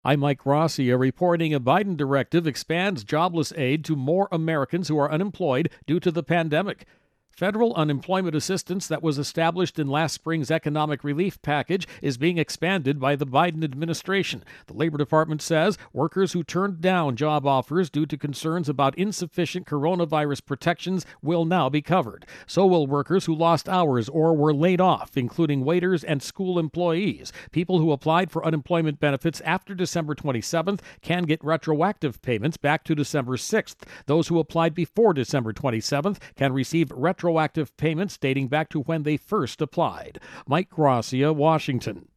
I'm Mike Rossier reporting a Biden directive expands jobless aid to more Americans who are unemployed due to the pandemic. Federal unemployment assistance that was established in last spring's economic relief package is being expanded by the Biden administration. The Labor Department says workers who turned down job offers due to concerns about insufficient coronavirus protections will now be covered. So will workers who lost hours or were laid off, including waiters and school employees. People who applied for unemployment benefits after December 27th can get retroactive payments back to December 6th. Those who applied before December 27th can receive retroactive payments dating back to when they first applied. Mike Gracia, Washington.